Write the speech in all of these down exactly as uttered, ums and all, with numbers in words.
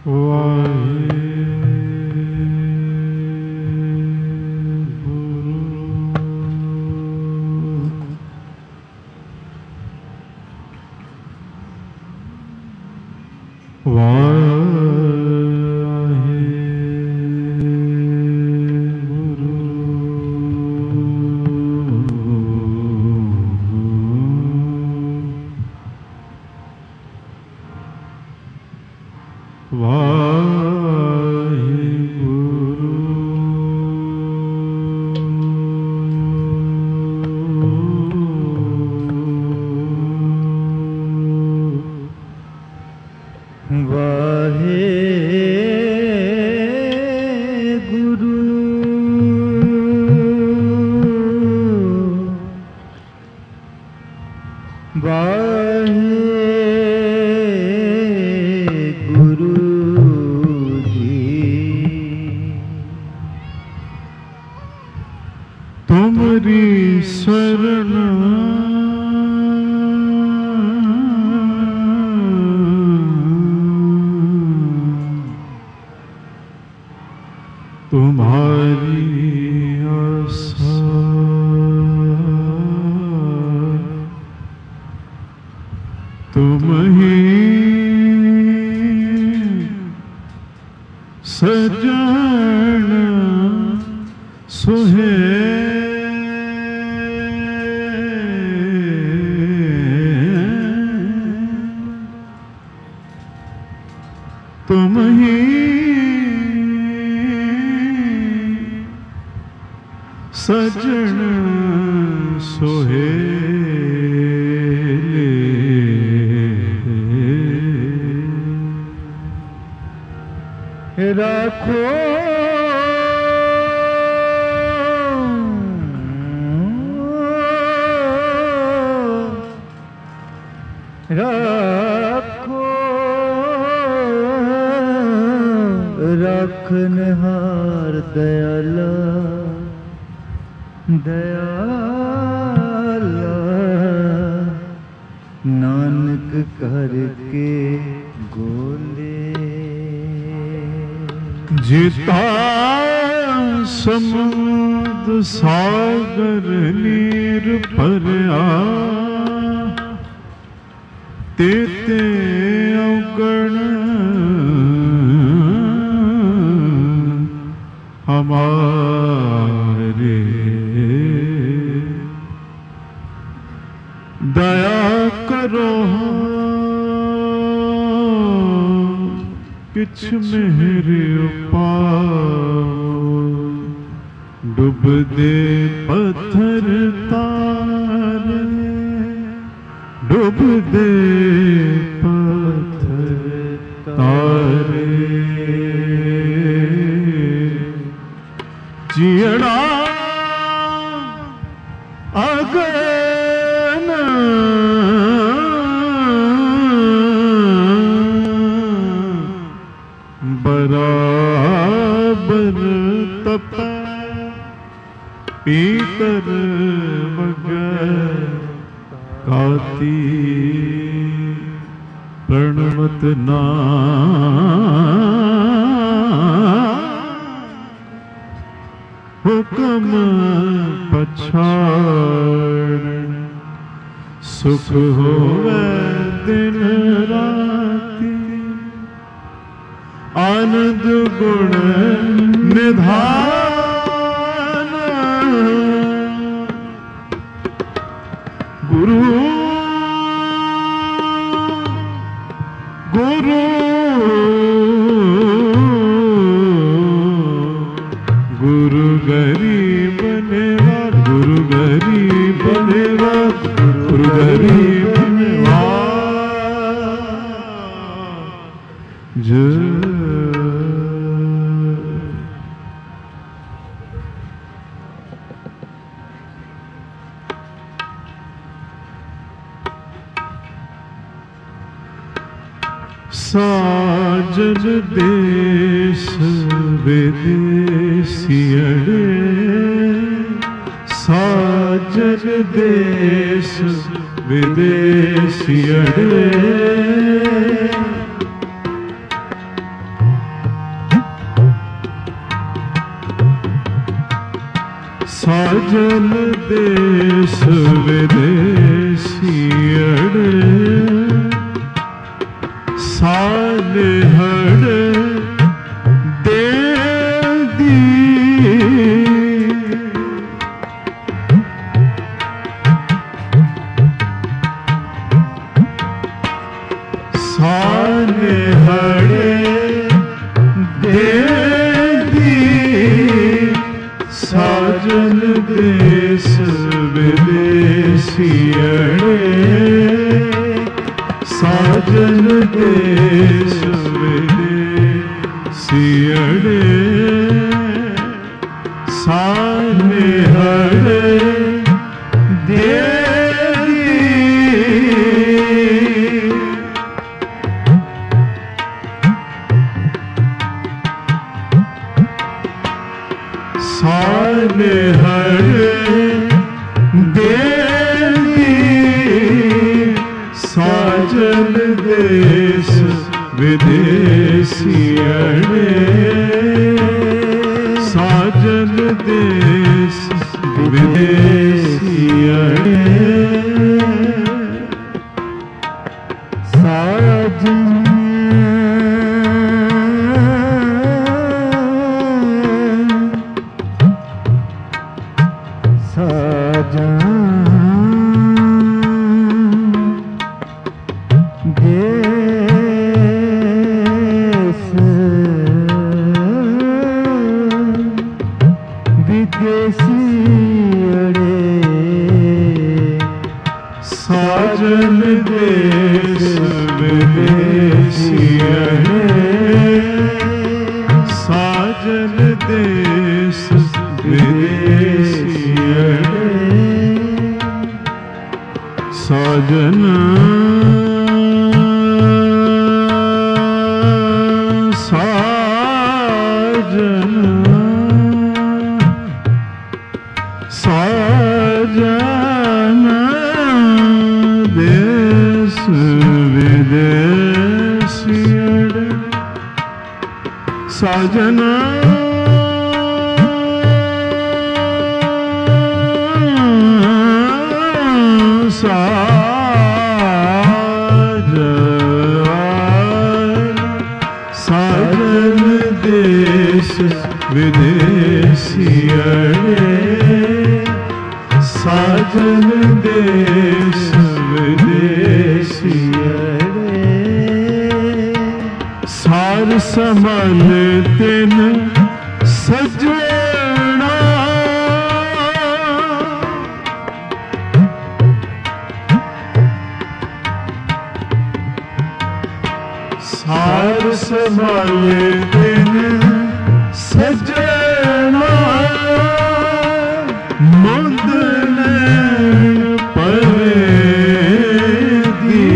साजन देश विदेशियड़े, साजन देश विदेशियड़े, साजन देश विदेशियड़ सालिहड़ दे दी सालिहड़ दे साजन देश विदेशियड़े साजन देश विदेशियड़े सालिहड़ दे सालिहड़ दे साजन देश विदेशियड़े साजन देश विदेशियड़े साजन साजन देश विदेशियड़े साजन देश विदेशियड़े साजन साजन साजन देश विदेशियड़े साजन साजन देश विदेशियड़े साजन देश विदेशियड़े सार समल तिन सजना सार समल तिन सजना मुंद नैन परे दी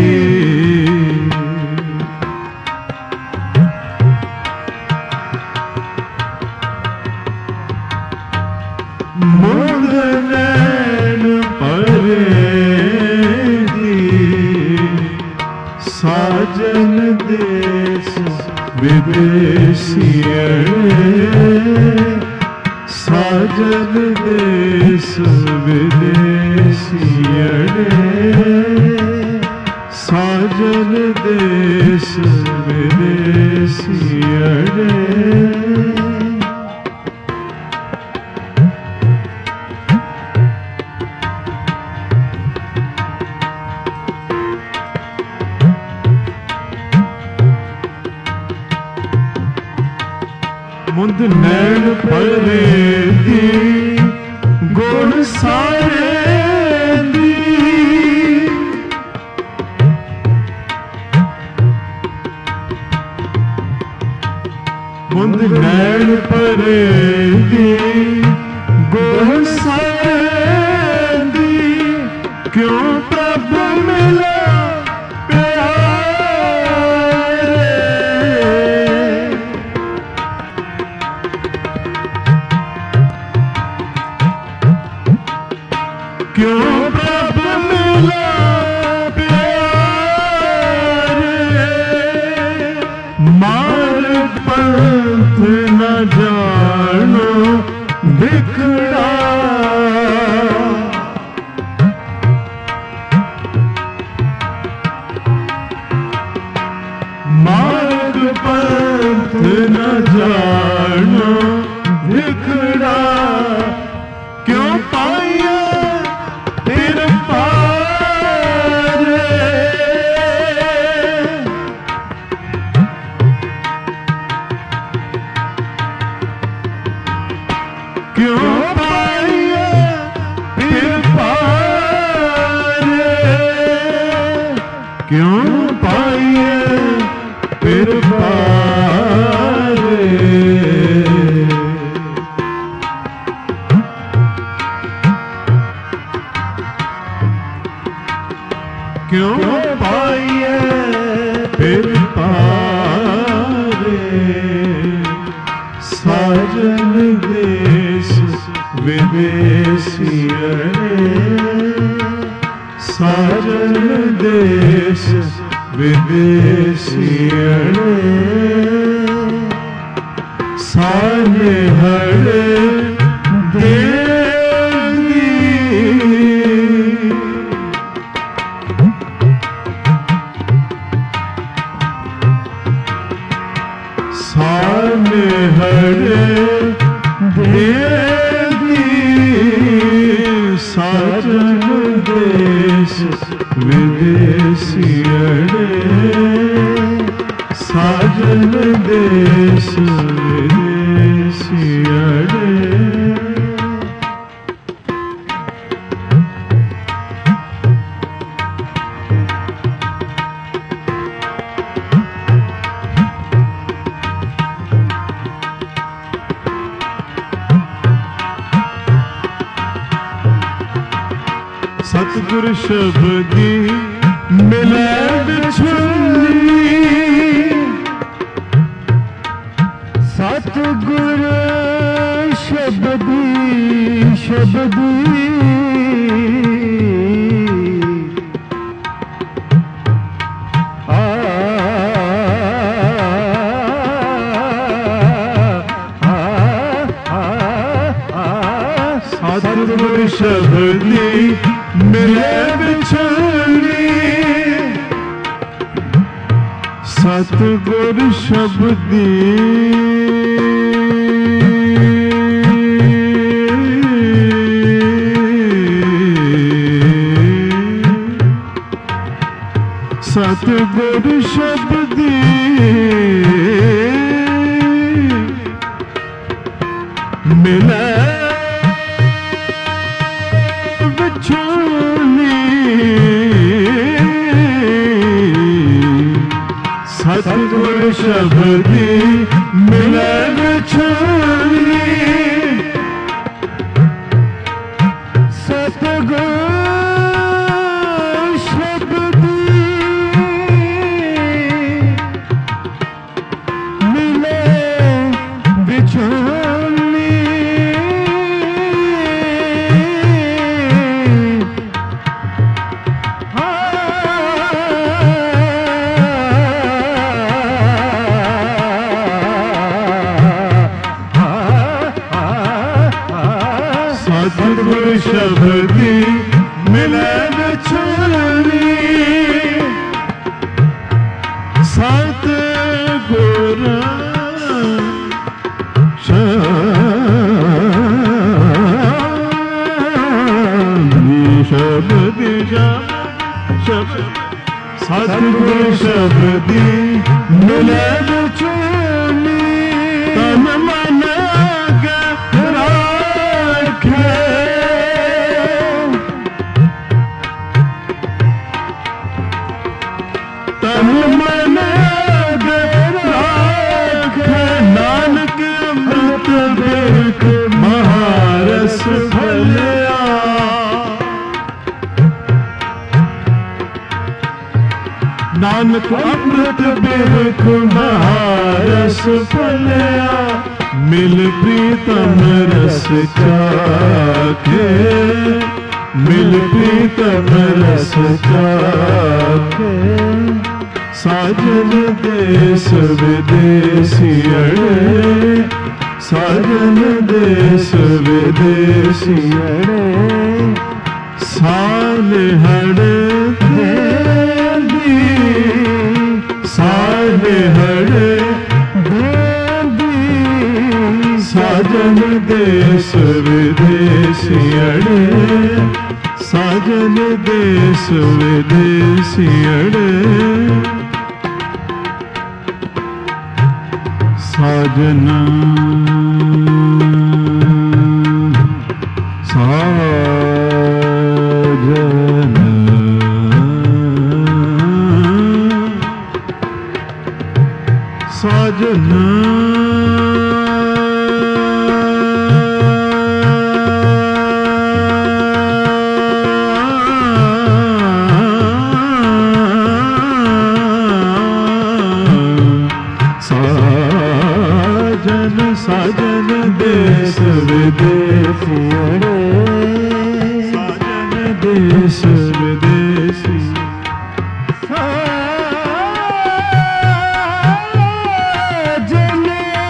मुंद नैन परे दी साजन देश विदेशियड़े साजन देश विदेशियड़े साजन देश विदेशियड़े मुंद नैन परे दी गुण सारे दी मुंद नैन परे दी गुण सारे दी क्यों प्रभु मिला क्यों प्रभु मिला प्यारे मार्ग पंथ न जानो बिखड़ा मार्ग पंथ न जानो बिखड़ा, क्यों पाया फिर पार, क्यों पाया फिर पार, क्यों पाया फिर पार, क्यों पाइए फिर पार, साजन देश विदेशियरे, साजन देश विदेशियरे, साने हरे देवी, साने हरे देवी, साजन देश विदेशियरे, साजन देश विदेशियरे, सतगुरु शब्दी मिले बिछुनी, सतगुरु शब्दी शब्दी, आ सतगुरु शब्दी मिले बिछुनी, सतगुरु शब्दी सतगुरु शब्दी मिले सतगुरु शब्दी मिले बिछुनी, सतगुरु शब्दी मिले बिछुनी, सतगुरु शब्दी मिले बिछुनी, सतगुरु शब्दी शब्दी, सतगुरु शब्दी मिले बिछुनी, तन मन राखे, तन मन राखे, नानक अमृत बिरख महारस फलिया, नानक अमृत बिरख महारस फलिया, मिल प्रीतम रस चाखे, मिल प्रीतम रस चाखे, साजन देश विदेशियरे, साजन देश विदेशियरे, साल हड़ देवी, सारे हरे साजन देश विदेशी अड़े साजन देश विदेशी अड़े साजना साजन साजना साजन देश विदेशी अड़े साजन देश विदेशी साजन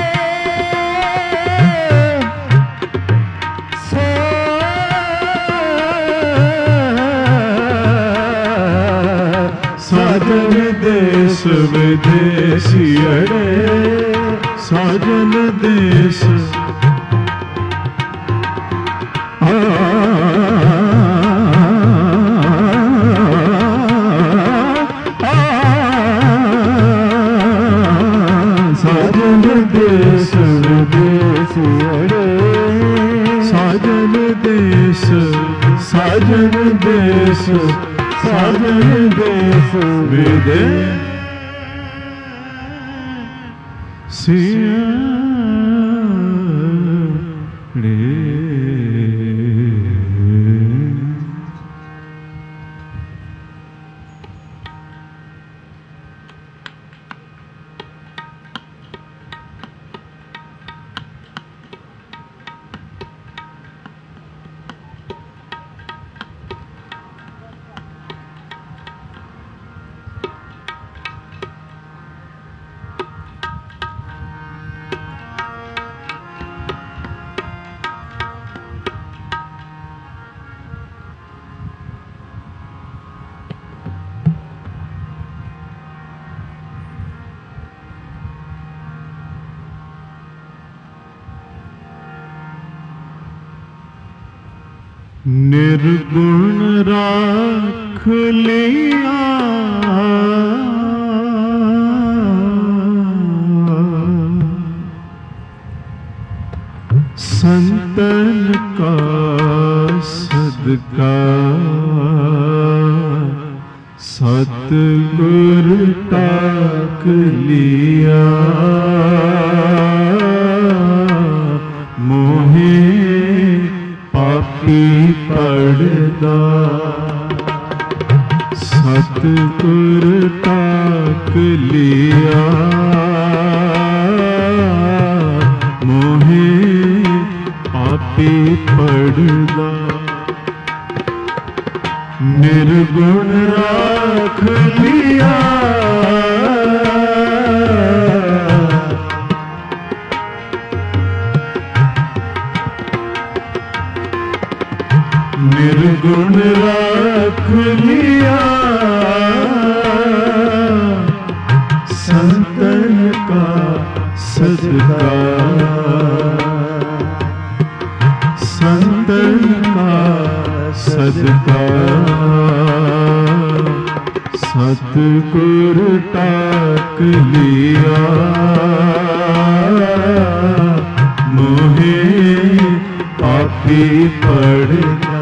साजन देश विदेशी अड़े साजन देश आ साजन देश विदेश अड़े साजन देश साजन देश साजन देश विदेश सियाड़े निर्गुण राख लिया संतन का सदका सतगुरु टाक लिया मोहे पापी पड़दा सतगुरु टाक लिया मोहे पापी पड़दा निर्गुण राख लिया निर्गुण राख लिया संतन का सदका संतन का सदका सतगुरु टाक लिया मोहे पापी पड़दा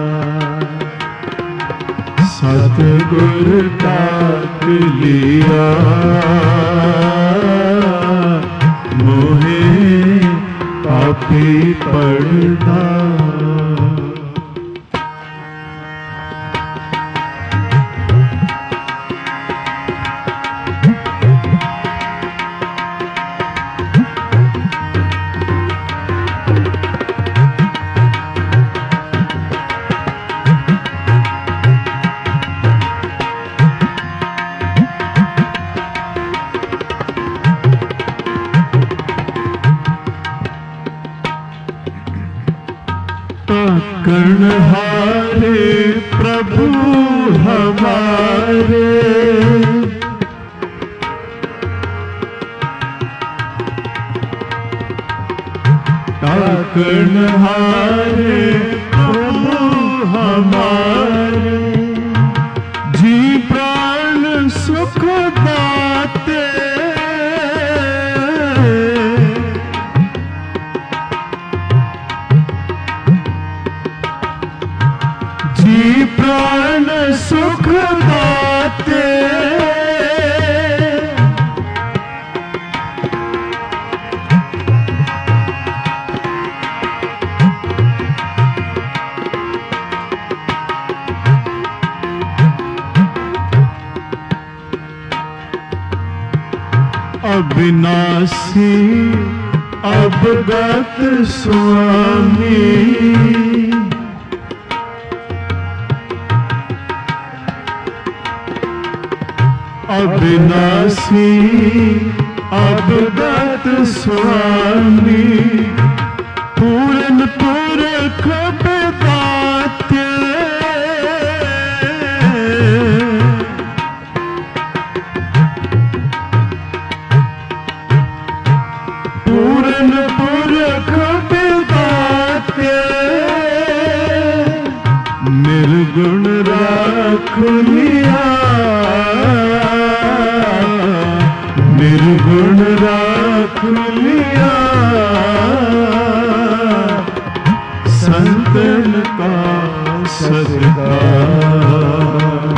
सतगुरु टाक लिया मोहे पापी पड़दा कर्णहारे प्रभु हमारे ताकनहारे प्रभु हमारे, जी प्राण सुख दाते, जी प्राण सुख दाते, अविनाशी अवगत स्वामी, अविनाशी अवगत स्वामी, पूरन पुरख विदाते, पूरन पुरख विदाते, निर्गुण राख लिया, निर्गुण राख लिया, संतन का सत्कार,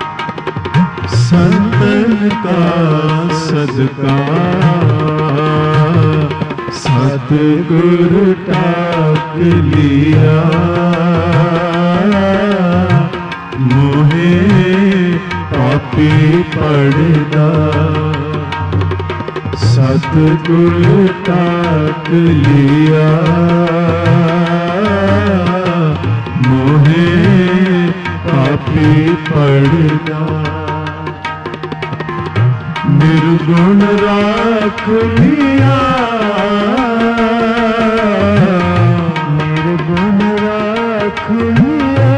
संतन का सत्कार, सतगुरु टाक लिया, मोहे पापी पड़दा, सतगुरु टाक लिया, मोहे पापी पड़दा, निर्गुण राख लिया, निर्गुण राख लिया,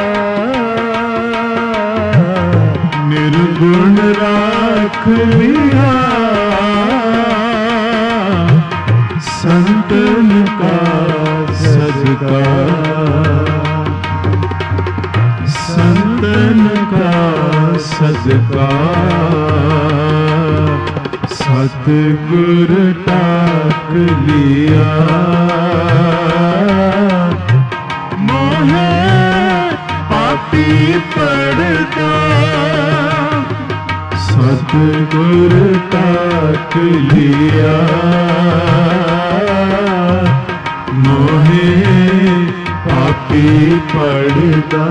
निर्गुण राख लिया, संतन का सत्कार, संतन का सत्कार, सतगुरु टाक लिया, मोहे पापी पड़दा, सतगुरु टाक लिया, मोहे पापी पड़दा,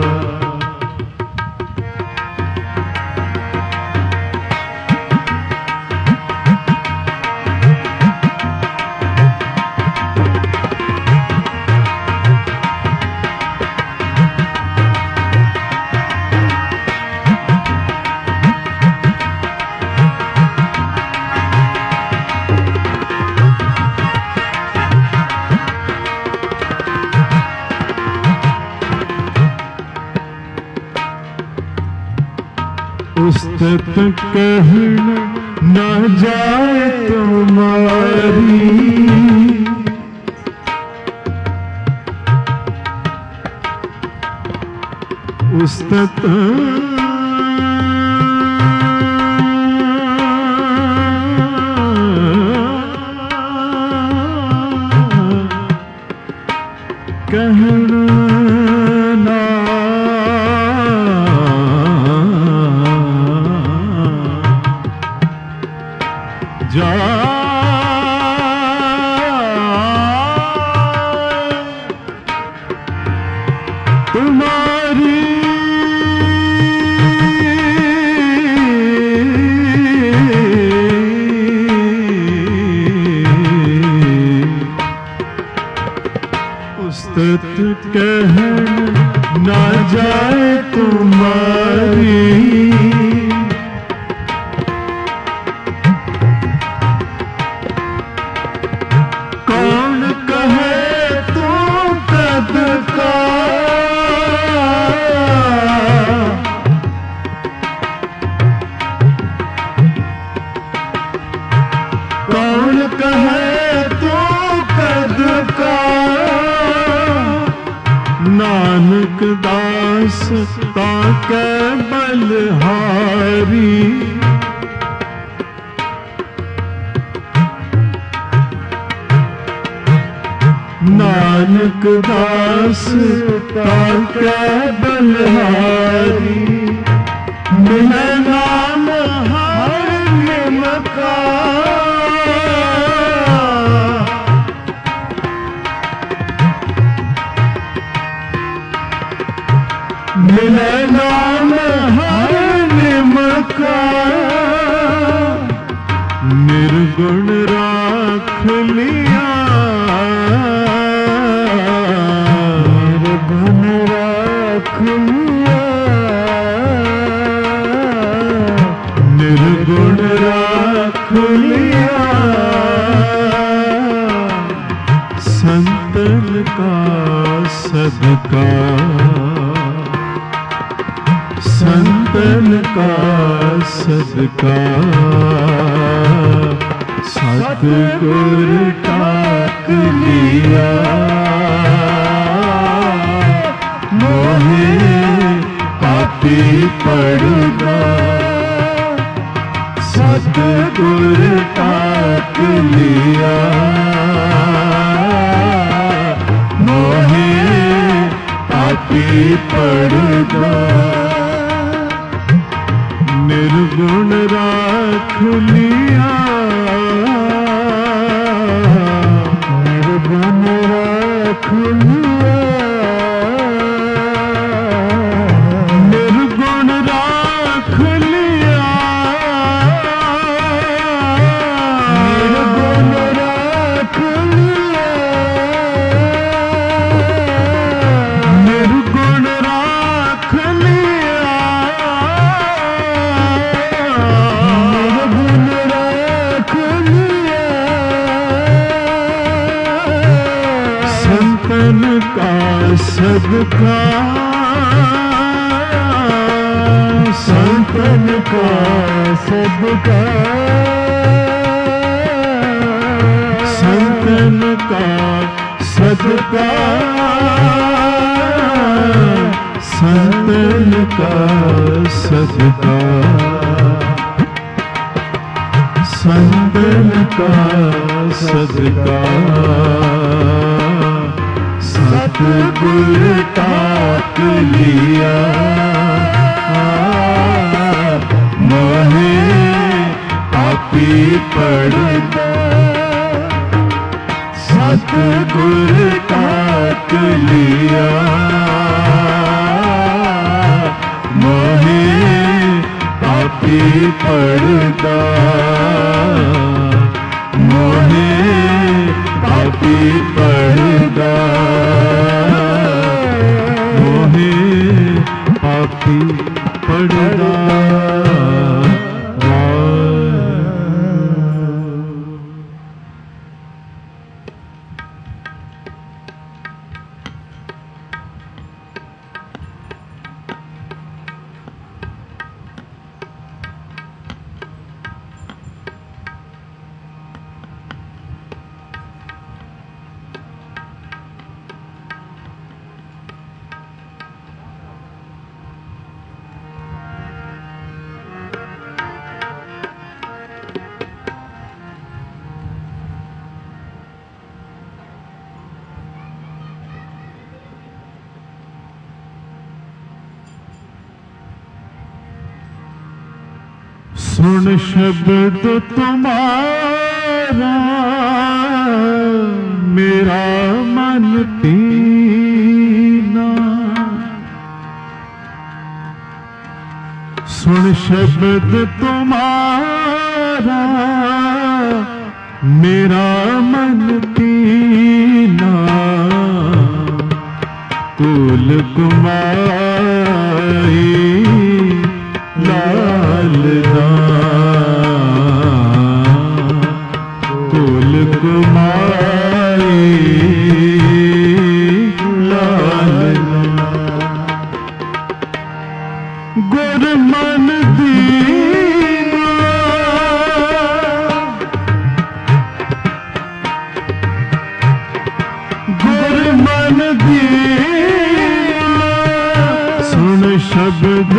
उस्तत कहन न जाए तुम्हारी, उस्तत कहन ना जा तुम्हारी, उस्तत कहन न जाए तुम्हारी, कौन कहे तू कद का, कौन कहे तू कद नानक दास ताके बलहारी। नानक दास ताके बलहारी। मिले नाम हर निमका। मिले नाम हर निमका। निर्गुण राख लिया। निर्गुण राख लिया। निर्गुण राख लिया। संतन का सदका। संतन का सदका। सतगुर टाक लिया। मोहे पापी पड़गा। सतगुर टाक लिया। मोहे पापी पड़गा। निर्गुण राख लिया। निर्गुण राख लिया। निर्गुण राख लिया। निर्गुण राख लिया। निर्गुण राख लिया। संतन का सदका। संतन का सदका। संतन का सदका। संतन का सदका। संतन का सदका। सतगुर टाक लिया। मोहे पापी पड़गा। सतगुर टाक लिया। मोहे पापी पड़गा। मोहे पापी पड़गा। मोहे पापी पड़गा। सुन शब्द तुम्हारा मेरा मन पीना। सुन शब्द तुम्हारा मेरा मन पीना। कुल कुमारी लालना। कुल कुमारी लालना। गुर मन दीना। गुर मन दीना। शब्द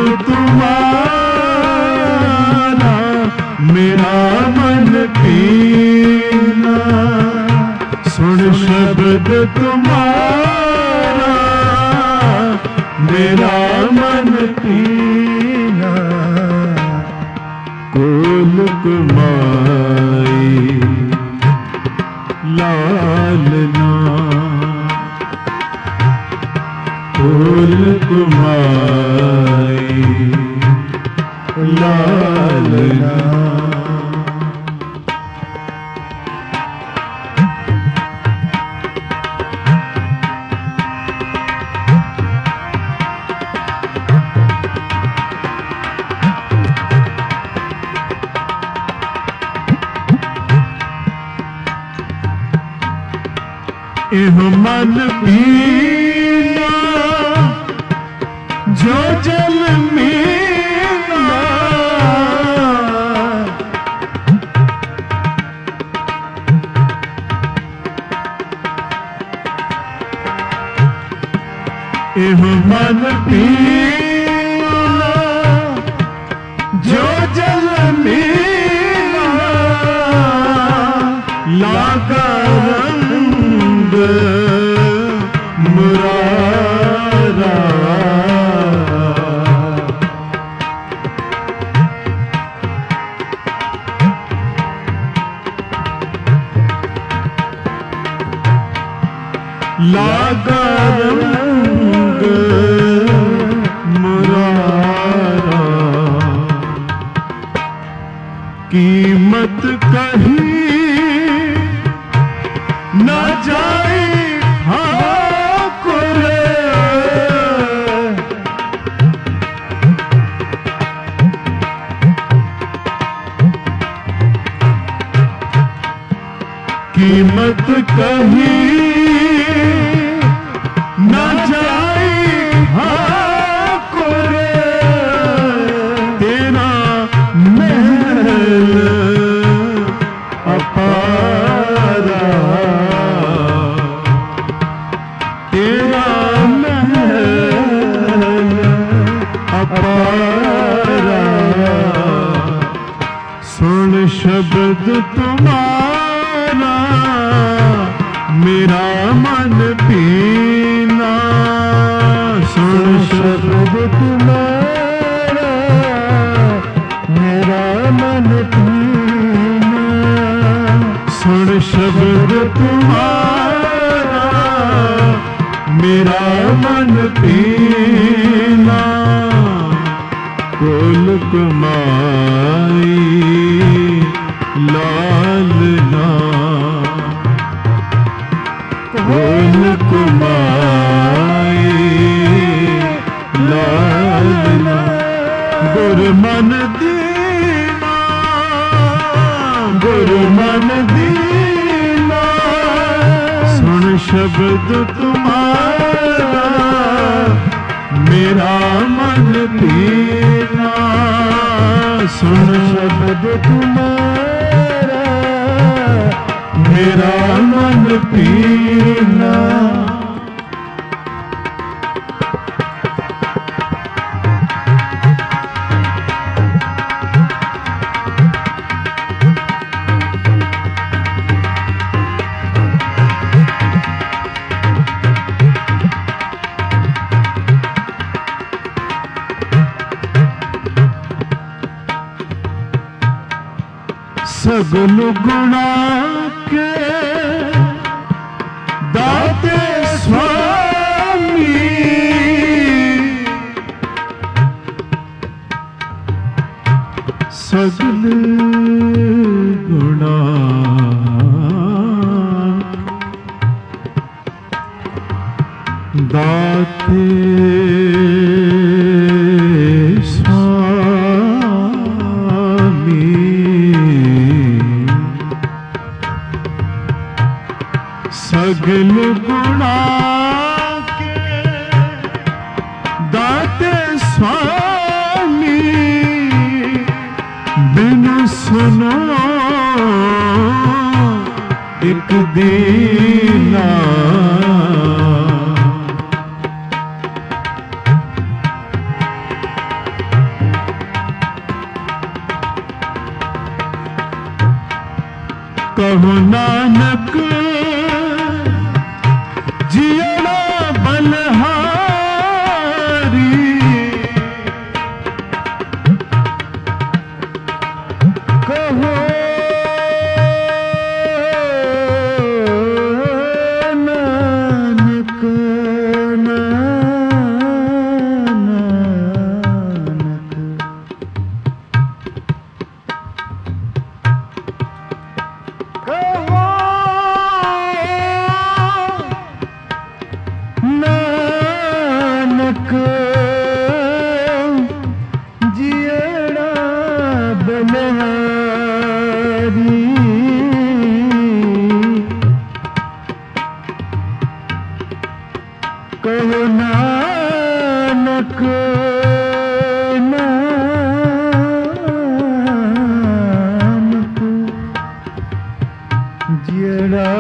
तुम्हारा मेरा मन पीना, सुन शब्द तुम्हारा मेरा मन पीना। कोल कुमाई लालना, कोल कुमाई लालना। एह मन पीना जो जल मीना, एह मन पीना जो जल मीना, लागा रंग मुरारा। लागा रंग मुरारा, कीमत कहीं न जाए ठाकुर, कीमत कहीं न जाए ठाकुर, तेरा महल अपारा, तेरा महल अपारा। सुन शब्द तुम्हारा मेरा मन पीना, सुन शब्द तुम्हारा मेरा मन पीना, सुन शब्द तुम्हारा मेरा मन पीना। कोल कुमाई लालना, कोल कुमाई लालना। गुरु मन दीना, गुरु मन दीना, सुन शब्द तुम्हारा मेरा मन पीना, सुन शब्द तुम्हारा मेरा मन पीना। सगल गुणा के दाते स्वामी, सगल गुणा दाते सगल गुणा के दाते स्वामी, बिन सुनो एक दीना। कहो नानक जियड़ा बलहारी, कहो नानक नानक, कहो नानक जियड़ा बलहारी, कहो नानक नानक जियड़ा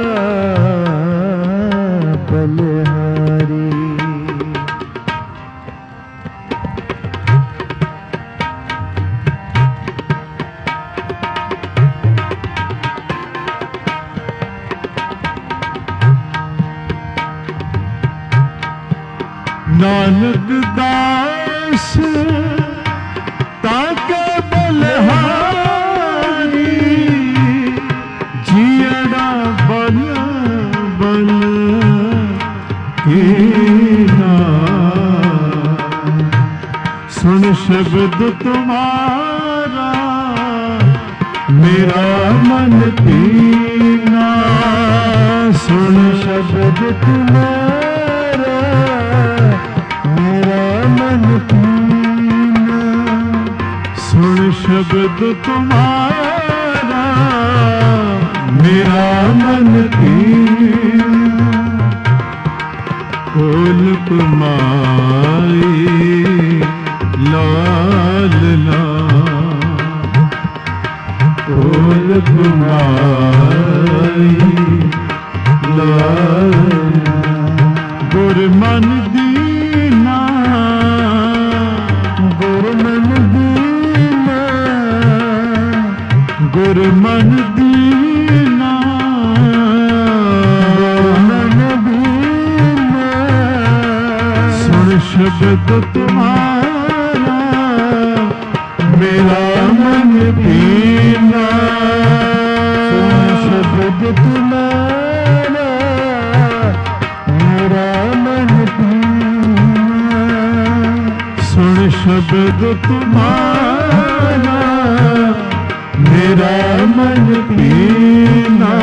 बलहारी। नानक दास ताके बलहारी, जियड़ा बल बल कीना। सुन शब्द तुम्हारा मेरा मन पीना, सुन शब्द तुम्हारा मेरा मन पीना, सुन शब्द तुम्हारा मेरा मन पीना। खोल कुमारी लाल लाल, खोल कुमारी लाल, गुर मन दीना, गुर मन दीना, गुर मन दीना, मन दीना। सुन शब्द तुम्हारा मेरा मन पीना, सुन शब्द तुम्हारा मेरा मन पीना, सुन शब्द तुम्हारा मेरा मन पीना,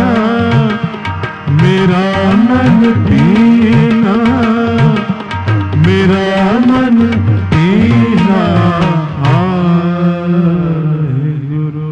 मेरा मन पीना, मेरा मन पीना। हाय गुरु।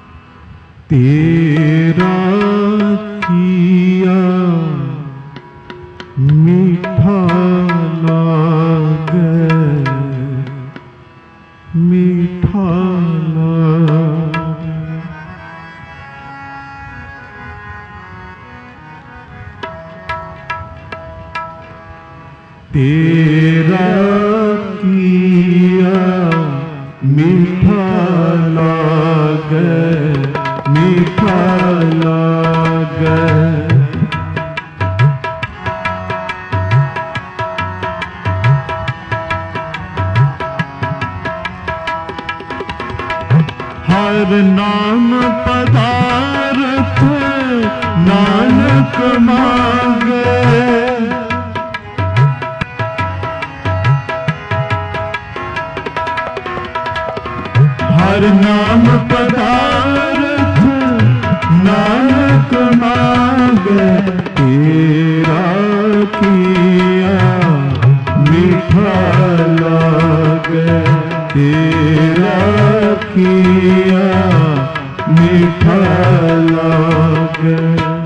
तेरा किया मीठा लागे, मीठा लागे। तेरा किया मीठा लागे, मीठा लागे। हर नाम पदार्थ नानक मांगे, हर नाम पदार्थ नानक मांगे। तेरा किया मीठा लागे, तेरा किया मीठा लागे।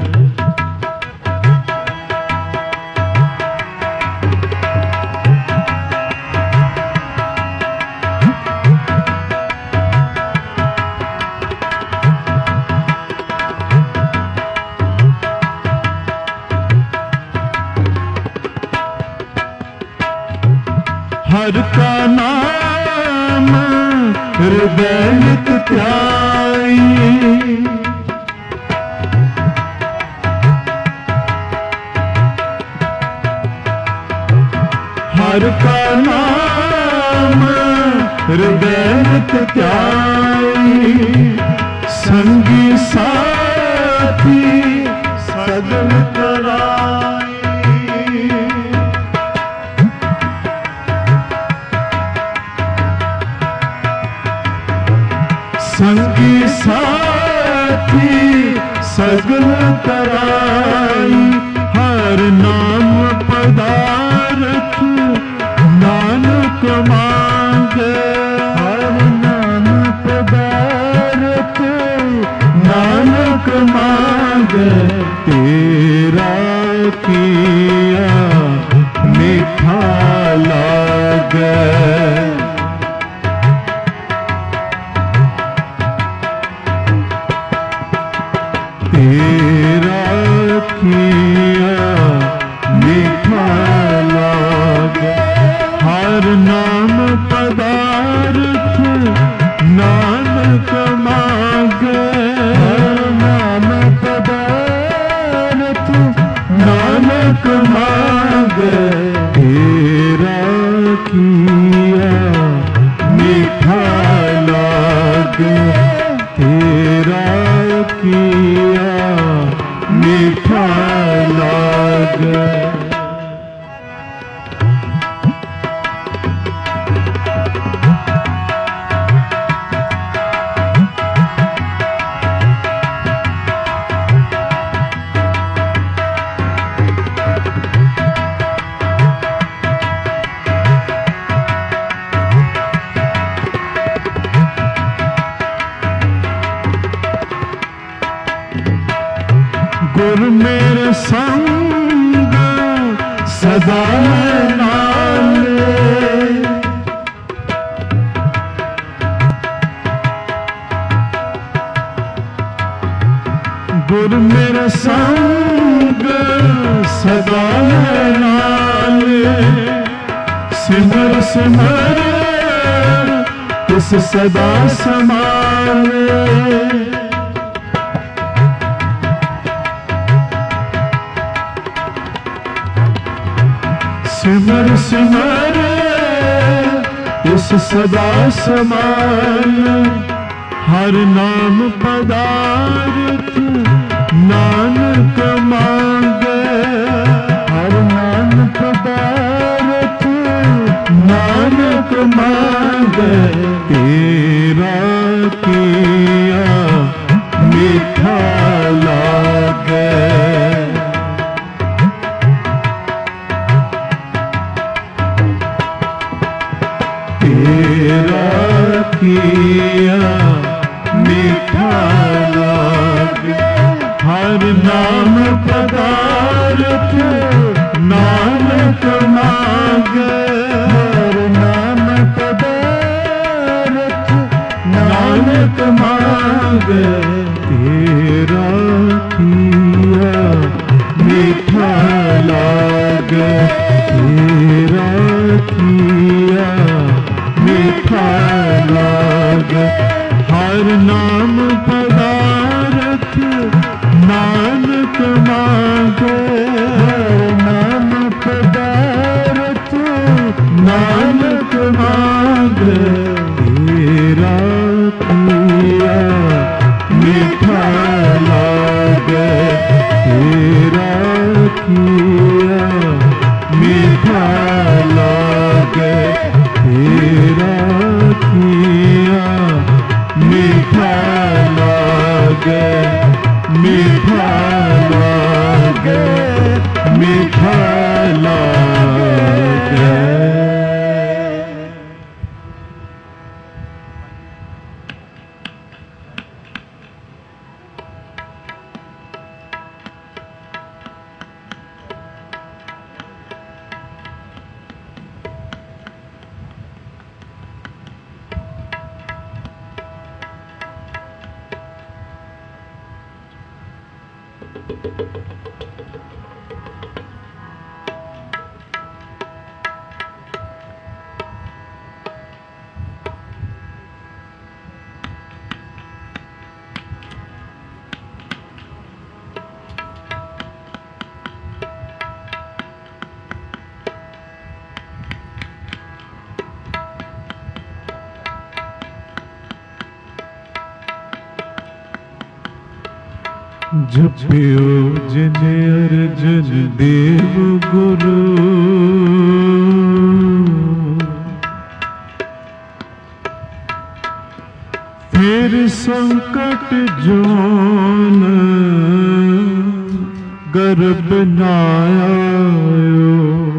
हर का नाम हृदय नित ध्याई, हर का नाम हृदय नित ध्याई। संगी साथी सगल कराई, संगी साथी सगल कराई। हर नाम पदार्थ नानक मांगे, हर नाम पदार्थ नानक मांगे। तेरा किया मीठा लागे, तेरा किया मीठा लागे। हर नाम पदार्थ नानक मांगे, हर नाम पदार्थ नानक मांगे। तेरा किया मीठा लागे, तेरा किया मीठा लागे। गुरु मेरे संग सदा नाले, गुरु मेरे संग सदा नाले। सिमर सिमर तिस सदा समाले, सिमर सिमर इस सदा समान। हर नाम पदार्थ नानक मांगे, हर नाम पदार्थ नानक मांगे। तेरा किया मीठा लागे, तेरा किया मीठा लागे। हर नाम पदार्थ नानक तेरा किया मीठा लागे। हर नाम पदारथ नानक मांगे, नाम पदारथ नानक मांगे। तेरा किया मीठा लागे, तेरा किया मीठा लागे, तेरा किया मीठा लागे, मीठा लागे, मीठा लागे। जपियो जिन अर्जन देव गुरु, फिर संकट जोन गर्भ न आयो।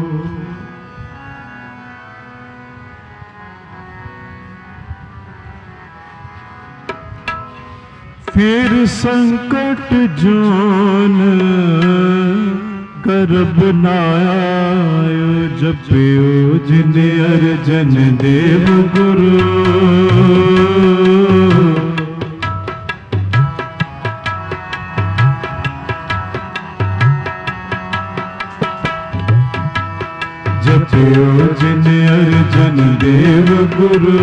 फिर संकट जोन गर्भ न आयो। जपियो जिन अर्जन देव गुरु, जपियो जिन अर्जन देव गुरु,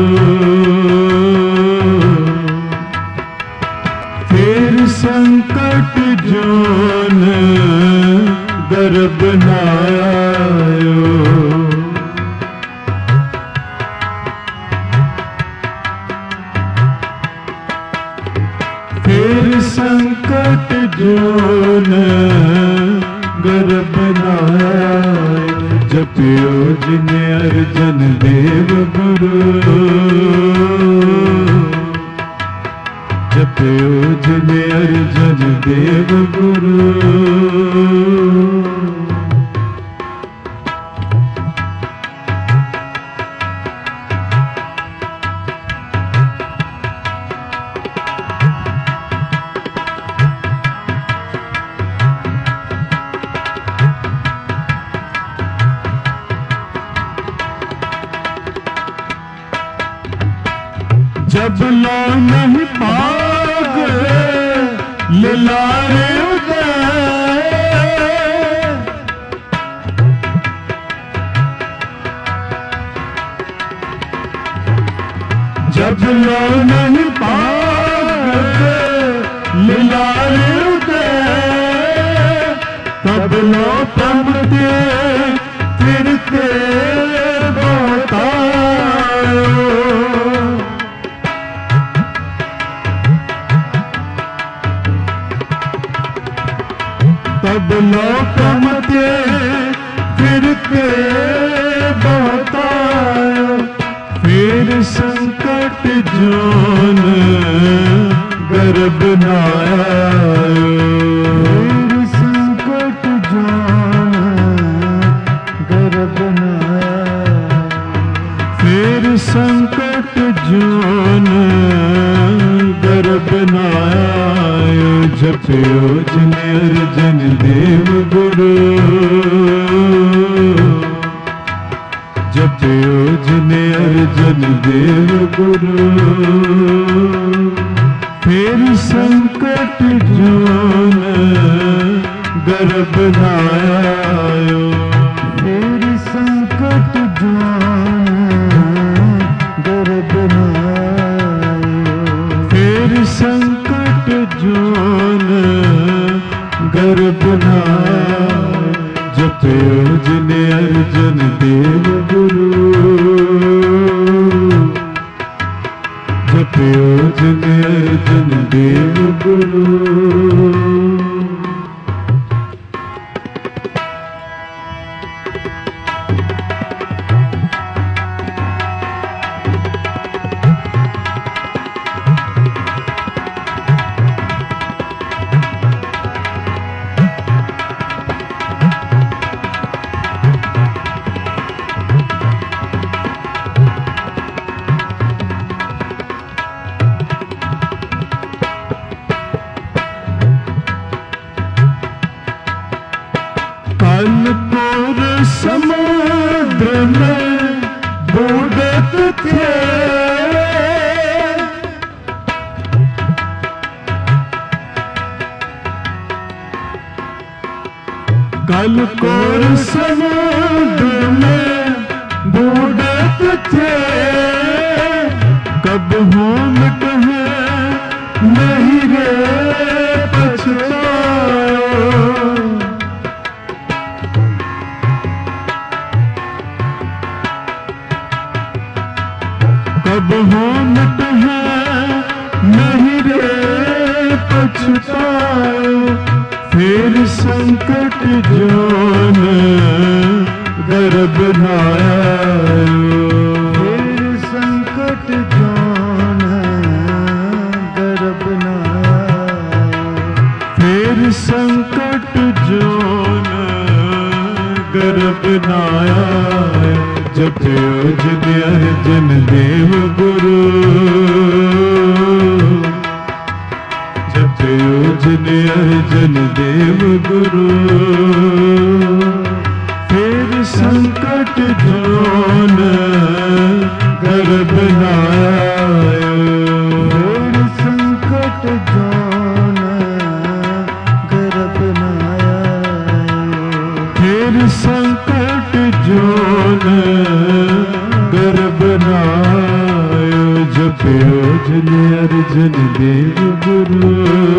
फिर संकट जोन गर्भ न आयो। फिर संकट जोन गर्भ न आयो। जपियो जिन अर्जन देव गुरु, जपियो जिन अर्जन देव गुरु, जब लो नहीं पाग लिलारे उदय, जब लो नहीं पाग लिलारे उदय, तब लो पमते फिरते बतायो। तब लोकमते फिर के बतायो। फिर संकट जोन गर्भ न आयो। फिर संकट जोन गर्भ न आयो। फिर संकट जोन गर्भ न आयो। जपियो जिन अर्जन देव गुरु, जपियो जिन अर्जन देव गुरु, फिर संकट जोन गर्भ न आयो। जिने अर्जुन देव गुरु जपयो जिने अर्जुन देव गुरु। कानपुर समुद्र में बूढ़त थे कानपुर समुद्र में बूढ़त थे कब हूँ कहे नहीं रे पछतायो कब हम नहीं रे पछतायो फिर संकट जोन गर्भ नायो फिर संकट जोन गर्भ नायो फिर संकट जोन गर्भ नायो जपयो जिने अर्जुन देव गुरु जपयो जिने अर्जुन देव गुरु फिर संकट जोन गर्भ नायो फिर संकट जोन गर्भ नायो फिर संकट जोन गर्भ नायो जपयो जिने अर्जुन देव गुरु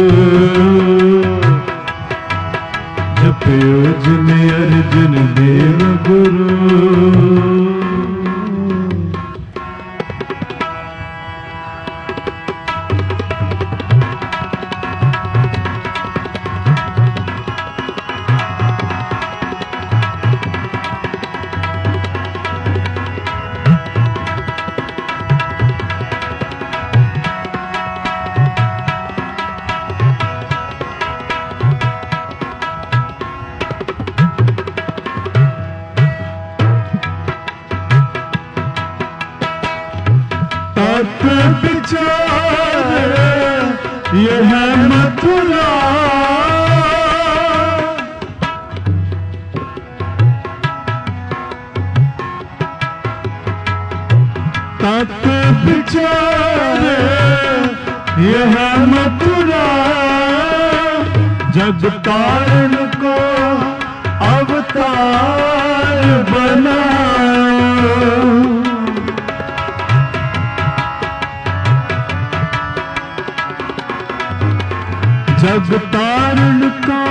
जपयो जिने अर्जुन देव गुरु। तप विचार यह मथुरा तप विचार यह मथुरा जग कारण को अवतार बनाओ जग तारण का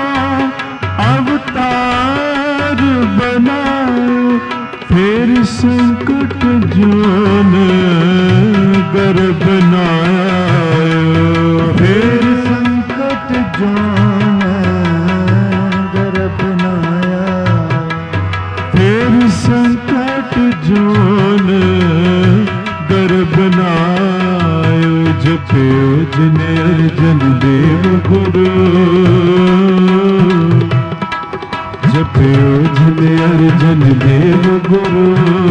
अवतार बनाओ फिर संकट जोन गर्भ नायो फिर संकट जोन गर्भ नायो फिर संकट जोन गर्भ नायो जपयो जिने अर्जुन देव गुरु जपयो जिने अर्जुन देव गुरु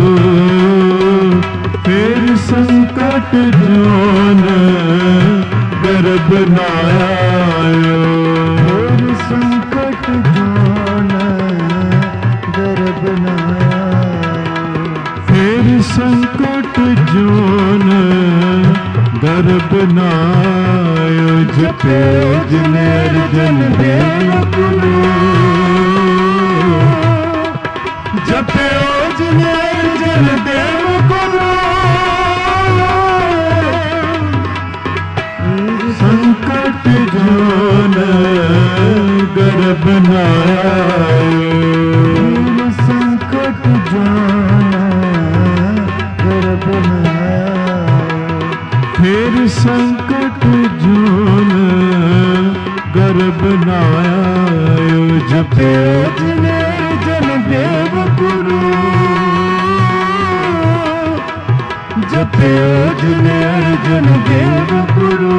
फिर संकट जोन गर्भ नायो फिर संकट जोन गर्भ नायो फिर संकट जोन गर्भ नायो जपयो जिने अर्जुन देव गुरु जपयो जिने अर्जुन देव गुरु संकट जोन गर्भ नायो संकट जपयो जिन अर्जुन देव गुरु,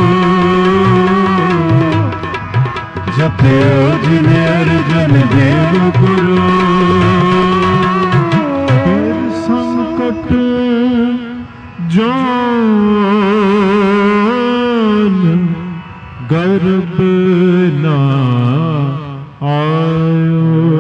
जपयो जिन अर्जुन देव गुरु। फिर संकट जोन गर्भ ना आयो।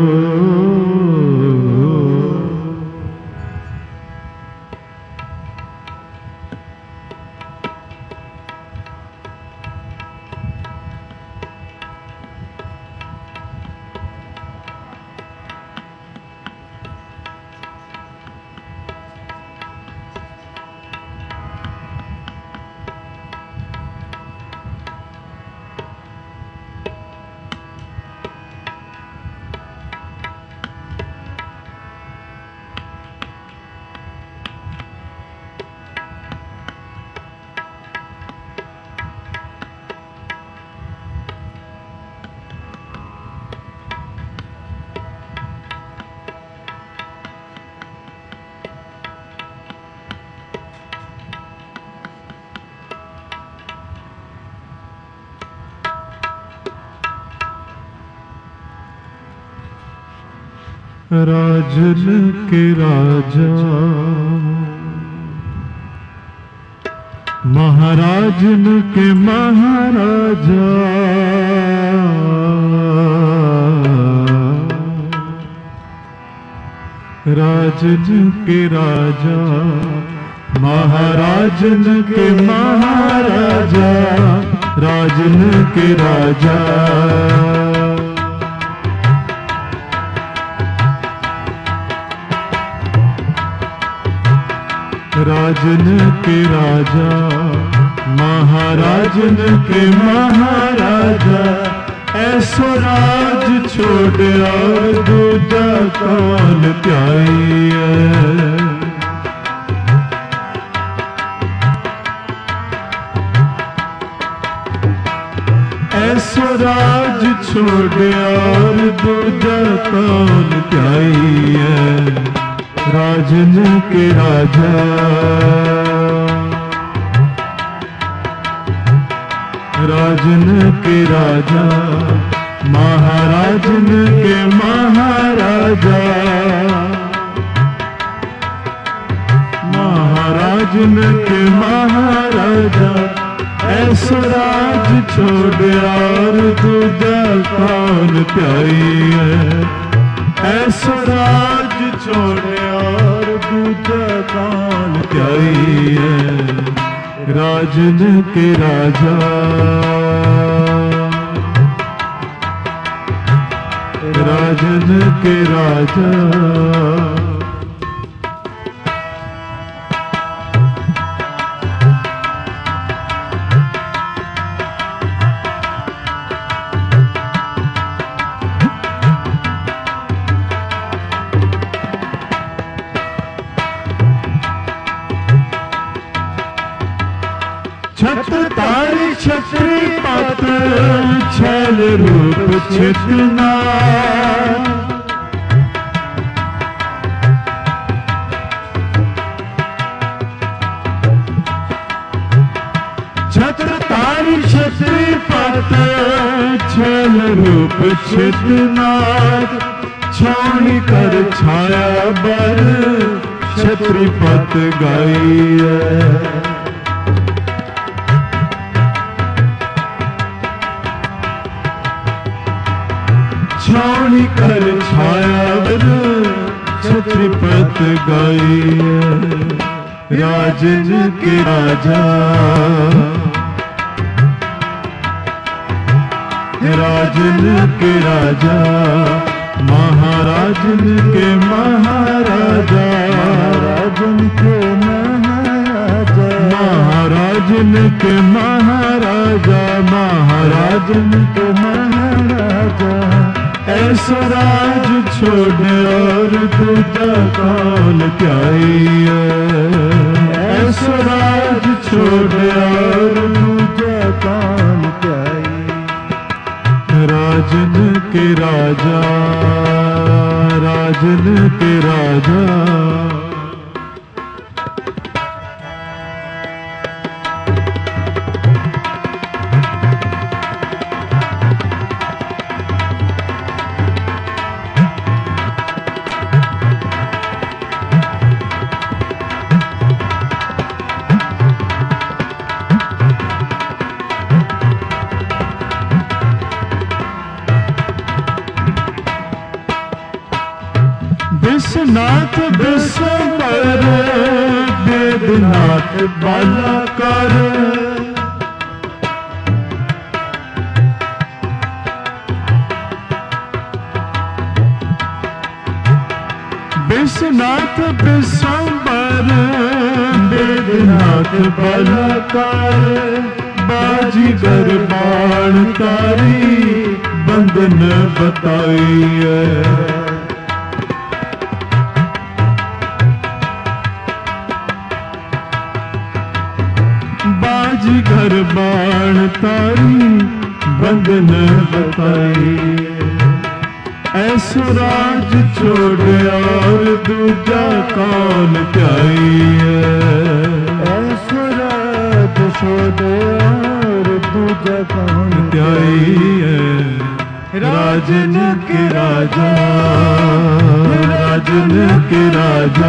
राजन के राजा महाराजन के महाराजा, राजन के राजा महाराजन के महाराजा, राजन के राजा। राजन के राजा महाराजन के महाराजा, ऐसो राज छोड़ और दूजा कौन प्याई। ऐसो राज छोड़ और दूजा कौन प्याई। राजन के राजा राजन के राजा महाराजन के महाराजा, महाराजन के महाराजा। ऐसा राज छोड़ और दूजा कौन प्याई है। ऐसा राज छोड़े और दूजा कौन प्याई है। राजन के राजा राजन के राजा। छत्रधारी छत्री पत छल रूप छितना, छत्रधारी छत्री पत छल रूप छितना। छावनी कर छाया बर छत्री पत गाई है। छावनी कर छाया बर छत्री पत गाई। राजन के राजा राजन के राजा महाराजन के महाराजा, राजन के महाराजा, महाराजन के महाराजा, महाराजन के महाराजा। ऐसा राज छोड़ और दूजा कौन प्याई है। ऐसा राज छोड़ और दूजा कौन प्याई। राजन के राजा राजन के राजा। विश्वनाथ विश्वंभर वेदनाथ बालाकार विश्वनाथ विश्वंभर वेदनाथ बालाकार बाजीगर बाण तारी बंधन बताई है। बाजीगर बाण तारी बंधन बताई ऐसो राज छोड़ और दूजा कौन त्याई ऐसो राज छोड़ और दूजा कौन त्याई है। राजन के राजा राजन के राजा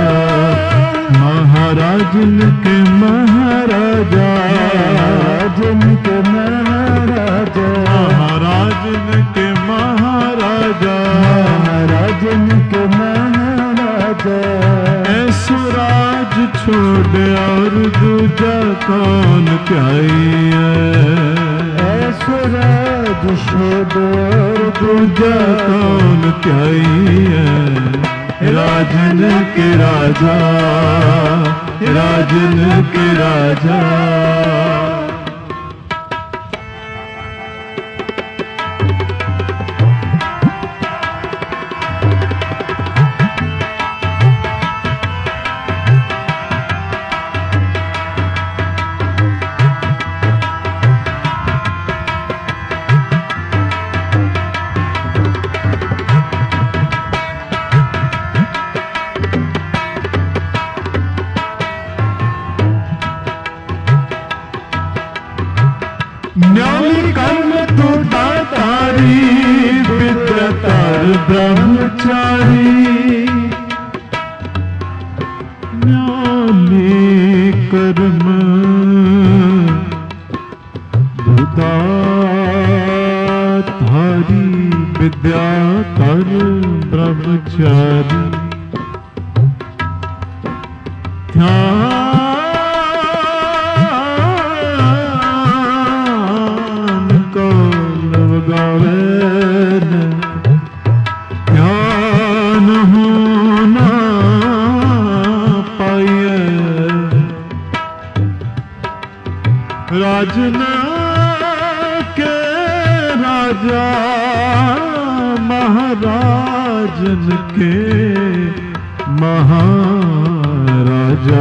महाराजन के महाराजा राजन के महाराजा महाराजन के महाराजा महाराजन के महाराजा ऐसो राज छोड़ और दूजा कौन त्याई ऐसो राज छोड़ और दूजा कौन त्याई है। राजन के राजा राजन के राजा न्याली कर्म तू दातारी विद्यातार ब्रह्मचारी न्याली कर्म दातारी विद्यातार ब्रह्मचारी ध्यान ध्यान होना पाए राजन के राजा महाराजन के महाराजा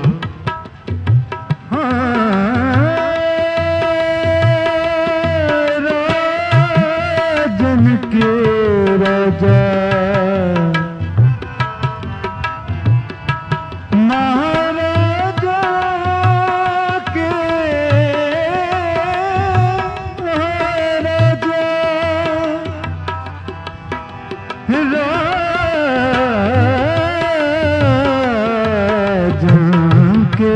के राजा महाराजा के महाराजा राजा के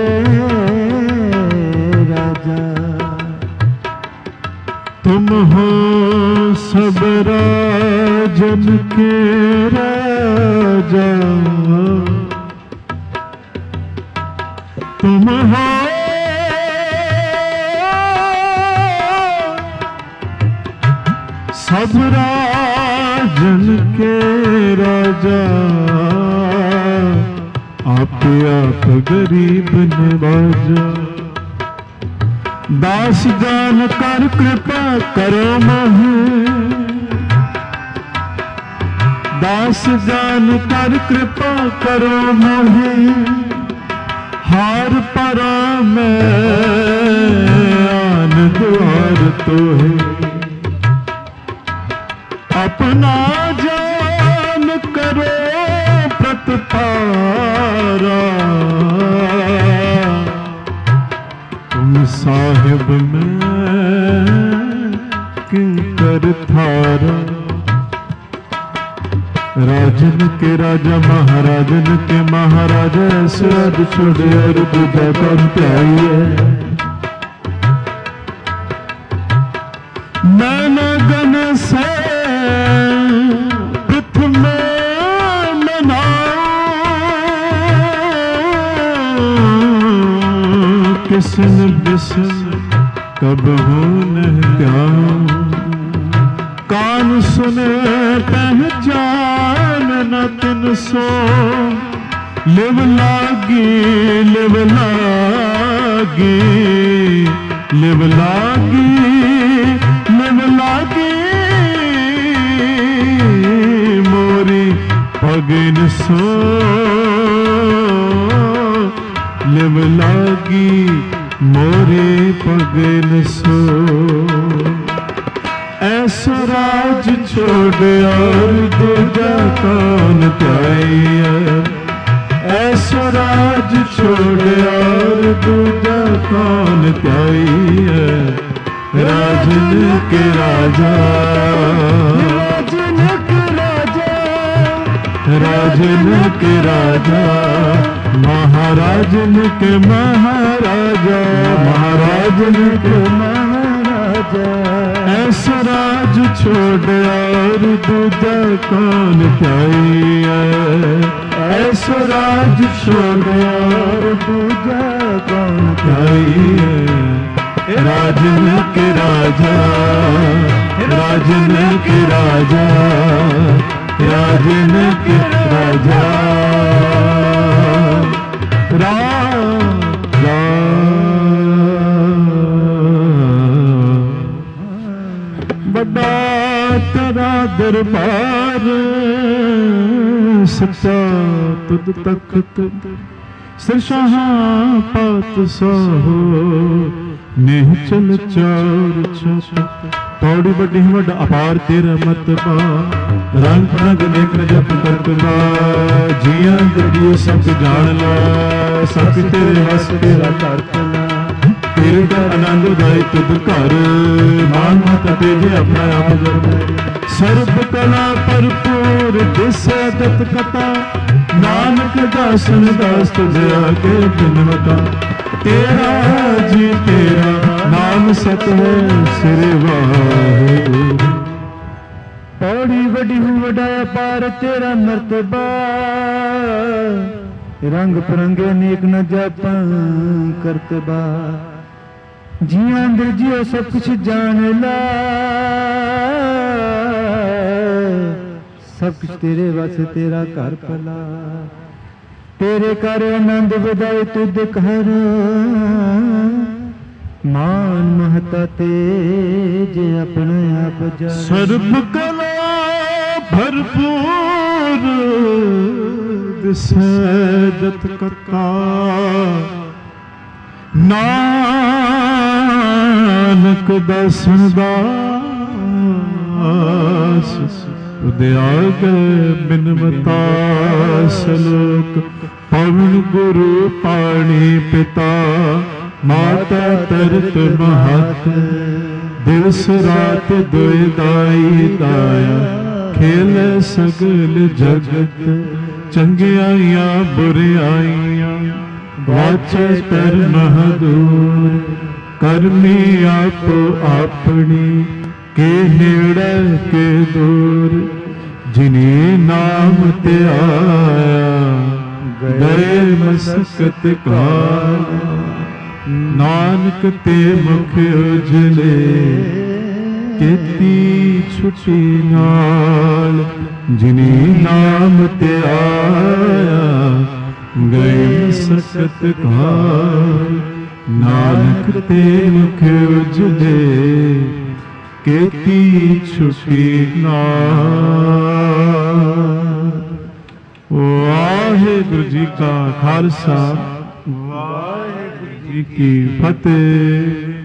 राजा तुम हो सब राजन के राजा तुम हो सब राजन के राजा आप आप गरीब नवाजा दास जान कर कृपा करो महे दास जान कर कृपा करो मोहे हार परा में आन द्वार तो है अपना जान करो प्रतिपारा तुम साहिब में किंकर थारा राजन के राजा महाराजन के महाराजा सद छोड़े और दूजा कौन प्याई नैन गन से पृथ्वी में किसन बिसन कबहू नहीं त्याऊं। कान सुने पहचान न तिन सो, लिव लागी लिव लागी लिव लागी लिव लागी मोरी पगिन सो, लिव लागी मोरी पगिन सो। ऐसा राज छोड़ और दूजा कौन त्याइए, ऐसा राज छोड़ और दूजा कौन त्याइए। राजन के राजा राजन के राजा राजन के राजा महाराजन के महाराजा महाराजन के महाराजा। ऐसा राज छोड़ और दूजा कौन त्याइए, ऐसा राज छोड़ और दूजा कौन त्याइए। राजन के राजा राजन के राजा राजन के राजा राजा। बड़ा तेरा दरबार सच्चा तुद तख्त, सरशाह पात साहो निहचल चार छत। पौड़ी बड़ी वड अपार तेरा मतबा, रंग रंग नेक जप करतबा। जिया दरियो सब जान ला, सब तेरे वस तेरा करतला। तेरे का आनंद दाई तुद घर, मान मत तेजे अपना आप जर। सर्ब कला भरपूर दिसै दत कथा, नानक दासन दास तुझे आके बिनवता। तेरा जी तेरा नाम सत है सिर वाहिगुरु। पौड़ी वडी वडाया पार तेरा मर्तबा, रंग परंगे नेक न जापा करतबा। जिया अंदर जियो सब कुछ जान ला, सब कुछ तेरे वास्ते तेरा घर भला। तेरे कर आनंद बधाए तुद घर, मान महता तेज अपने आप जा। सर्ब कला भरपूर दिसै दत कथा, नानक दर्शन दास। उदयाग बिनवता सलोक, पवन गुरु पाणी पिता। माता तरत महत, दिवस रात दुई दाई दाया। खेल सगल जगत, चंगियाइयां बुरियाइयां। वाचे कर महदूर, करमी आपो अपनी। के नेड़े के दूर, जिने नाम ते आया। गए मसकत काल, नानक ते मुख उजले। केती छुटी नाल, जिने नाम ते आया। गए मसकत काल, नानक ते मुख उजले। केती छुटी नाल। वाहिगुरु जी का खालसा, वाहिगुरु जी की फतेह।